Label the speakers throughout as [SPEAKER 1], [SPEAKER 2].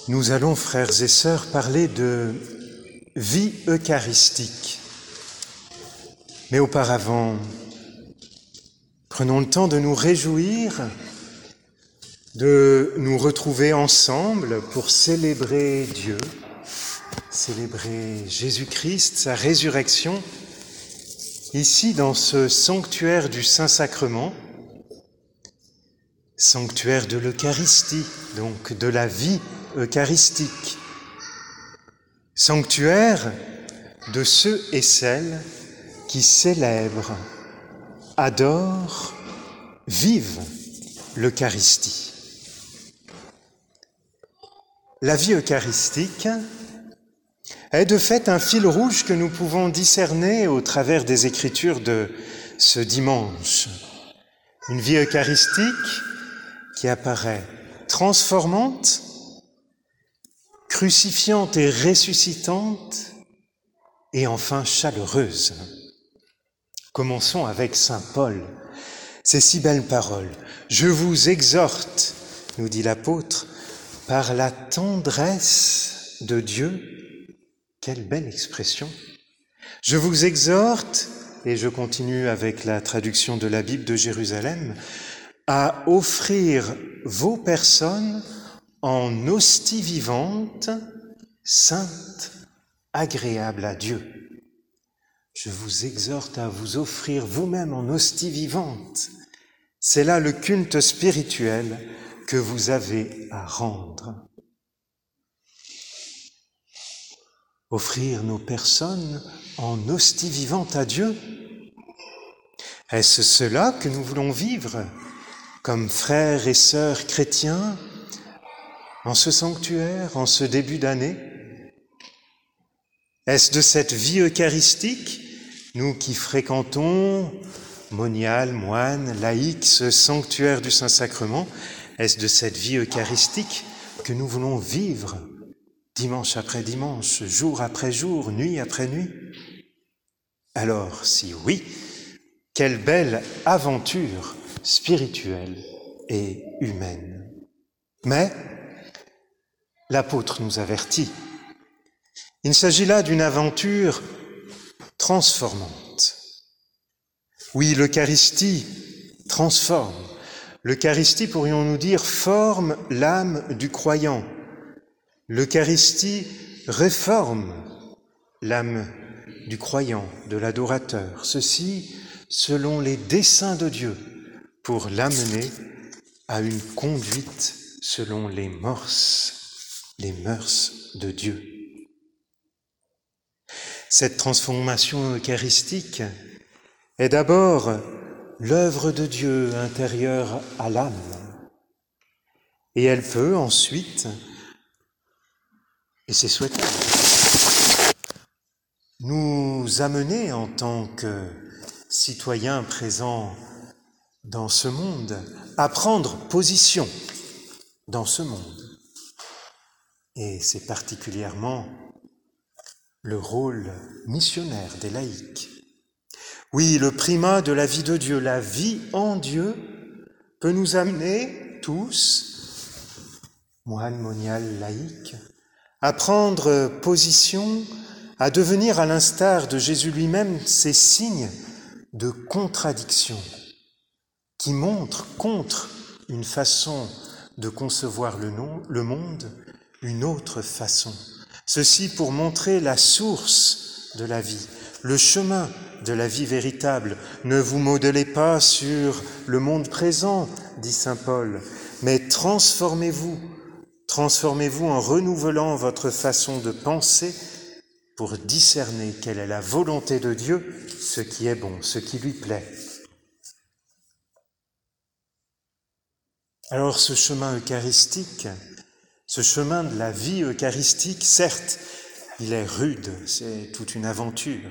[SPEAKER 1] Nous allons, frères et sœurs, parler de vie eucharistique. Mais auparavant, prenons le temps de nous réjouir, de nous retrouver ensemble pour célébrer Dieu, célébrer Jésus-Christ, sa résurrection, ici dans ce sanctuaire du Saint-Sacrement, sanctuaire de l'Eucharistie, donc de la vie eucharistique, sanctuaire de ceux et celles qui célèbrent, adorent, vivent l'Eucharistie. La vie eucharistique est de fait un fil rouge que nous pouvons discerner au travers des Écritures de ce dimanche. Une vie eucharistique qui apparaît transformante, crucifiante et ressuscitante, et enfin chaleureuse. Commençons avec saint Paul. Ces si belles paroles. « Je vous exhorte, nous dit l'apôtre, par la tendresse de Dieu ». Quelle belle expression. « Je vous exhorte, et je continue avec la traduction de la Bible de Jérusalem, à offrir vos personnes en hostie vivante, sainte, agréable à Dieu. Je vous exhorte à vous offrir vous-même en hostie vivante. C'est là le culte spirituel que vous avez à rendre. Offrir nos personnes en hostie vivante à Dieu. Est-ce cela que nous voulons vivre comme frères et sœurs chrétiens en ce sanctuaire, en ce début d'année? Est-ce de cette vie eucharistique, nous qui fréquentons, moniales, moines, laïcs, ce sanctuaire du Saint-Sacrement, est-ce de cette vie eucharistique que nous voulons vivre dimanche après dimanche, jour après jour, nuit après nuit? Alors, si oui, quelle belle aventure spirituelle et humaine. Mais l'apôtre nous avertit. Il s'agit là d'une aventure transformante. Oui, l'Eucharistie transforme. L'Eucharistie, pourrions-nous dire, forme l'âme du croyant. L'Eucharistie réforme l'âme du croyant, de l'adorateur. Ceci selon les desseins de Dieu pour l'amener à une conduite selon les mœurs de Dieu. Cette transformation eucharistique est d'abord l'œuvre de Dieu intérieure à l'âme. Et elle peut ensuite, et c'est souhaitable, nous amener en tant que citoyens présents dans ce monde à prendre position dans ce monde. Et c'est particulièrement le rôle missionnaire des laïcs. Oui, le primat de la vie de Dieu, la vie en Dieu, peut nous amener tous, moines, moniales, laïcs, à prendre position, à devenir, à l'instar de Jésus lui-même, ces signes de contradiction qui montrent contre une façon de concevoir le monde, une autre façon. Ceci pour montrer la source de la vie, le chemin de la vie véritable. Ne vous modelez pas sur le monde présent, dit saint Paul, mais transformez-vous en renouvelant votre façon de penser pour discerner quelle est la volonté de Dieu, ce qui est bon, ce qui lui plaît. Alors ce chemin eucharistique, ce chemin de la vie eucharistique, certes, il est rude, c'est toute une aventure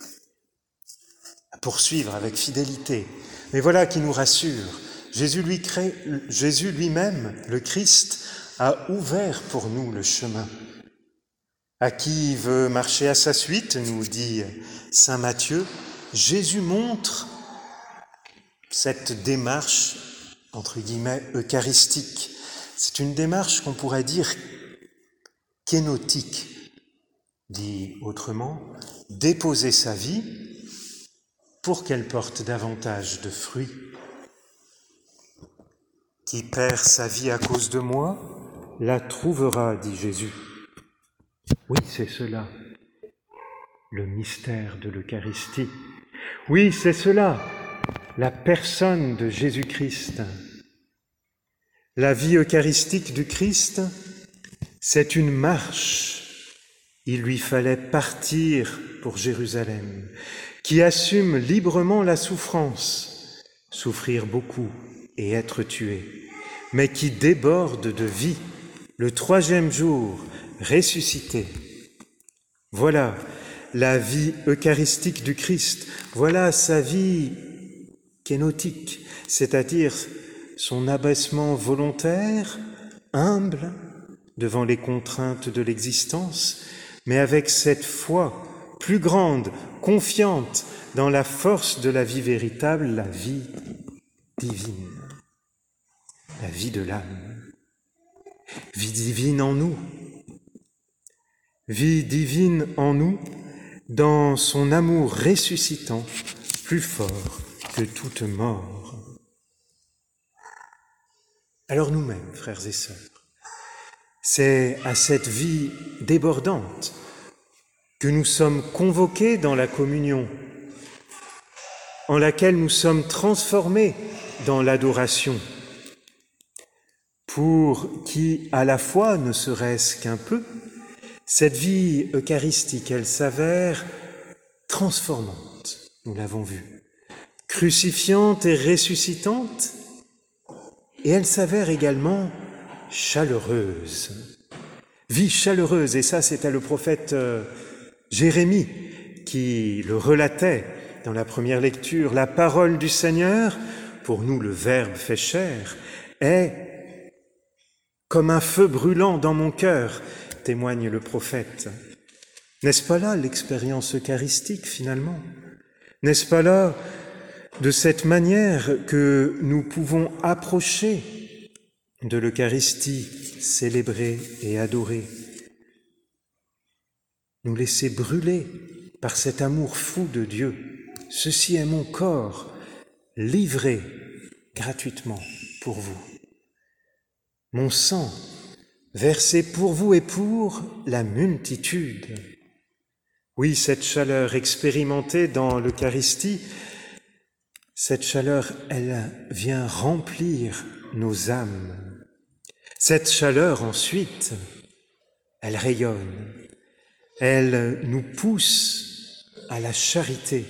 [SPEAKER 1] à poursuivre avec fidélité. Mais voilà qui nous rassure. Jésus lui-même, le Christ, a ouvert pour nous le chemin. À qui veut marcher à sa suite, nous dit saint Matthieu, Jésus montre cette démarche, entre guillemets, eucharistique. C'est une démarche qu'on pourrait dire kénotique, dit autrement, déposer sa vie pour qu'elle porte davantage de fruits. Qui perd sa vie à cause de moi, la trouvera, dit Jésus. Oui, c'est cela, le mystère de l'Eucharistie. Oui, c'est cela, la personne de Jésus-Christ. La vie eucharistique du Christ, c'est une marche. Il lui fallait partir pour Jérusalem, qui assume librement la souffrance, souffrir beaucoup et être tué, mais qui déborde de vie, le 3e jour, ressuscité. Voilà la vie eucharistique du Christ, voilà sa vie kénotique, c'est-à-dire son abaissement volontaire, humble, devant les contraintes de l'existence, mais avec cette foi plus grande, confiante dans la force de la vie véritable, la vie divine, la vie de l'âme. Vie divine en nous, vie divine en nous, dans son amour ressuscitant, plus fort que toute mort. Alors nous-mêmes, frères et sœurs, c'est à cette vie débordante que nous sommes convoqués dans la communion, en laquelle nous sommes transformés dans l'adoration, pour qui, à la fois, ne serait-ce qu'un peu, cette vie eucharistique, elle s'avère transformante, nous l'avons vu, crucifiante et ressuscitante, et elle s'avère également chaleureuse. Vie chaleureuse, et ça c'était le prophète Jérémie qui le relatait dans la première lecture. La parole du Seigneur, pour nous le Verbe fait chair, est comme un feu brûlant dans mon cœur, témoigne le prophète. N'est-ce pas là l'expérience eucharistique finalement? N'est-ce pas là de cette manière que nous pouvons approcher de l'Eucharistie, célébrer et adorer, nous laisser brûler par cet amour fou de Dieu. Ceci est mon corps, livré gratuitement pour vous. Mon sang, versé pour vous et pour la multitude. Oui, cette chaleur expérimentée dans l'Eucharistie, cette chaleur, elle vient remplir nos âmes. Cette chaleur, ensuite, elle rayonne, elle nous pousse à la charité.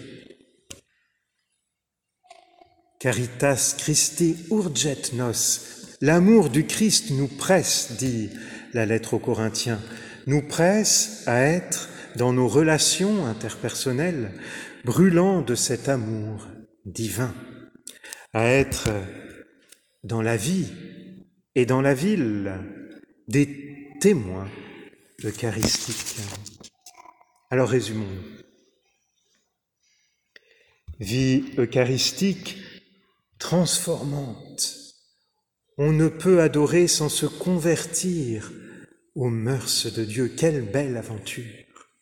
[SPEAKER 1] Caritas Christi urget nos. L'amour du Christ nous presse, dit la lettre aux Corinthiens, nous presse à être, dans nos relations interpersonnelles, brûlants de cet amour divin, à être dans la vie et dans la ville des témoins eucharistiques. Alors résumons. Vie eucharistique transformante. On ne peut adorer sans se convertir aux mœurs de Dieu. Quelle belle aventure!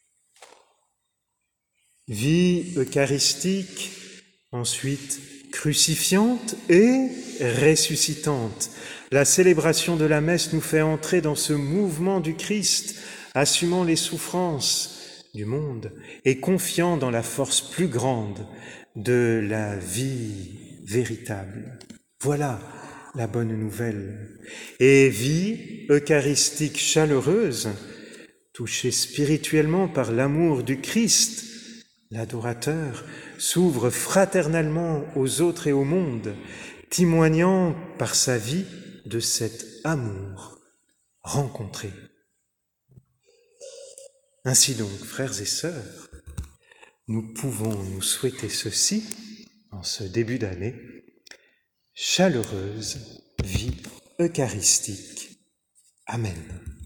[SPEAKER 1] Vie eucharistique, ensuite crucifiante et ressuscitante. La célébration de la messe nous fait entrer dans ce mouvement du Christ, assumant les souffrances du monde et confiant dans la force plus grande de la vie véritable. Voilà la bonne nouvelle. Et vie eucharistique chaleureuse, touchée spirituellement par l'amour du Christ, l'adorateur s'ouvre fraternellement aux autres et au monde, témoignant par sa vie de cet amour rencontré. Ainsi donc, frères et sœurs, nous pouvons nous souhaiter ceci en ce début d'année, chaleureuse vie eucharistique. Amen.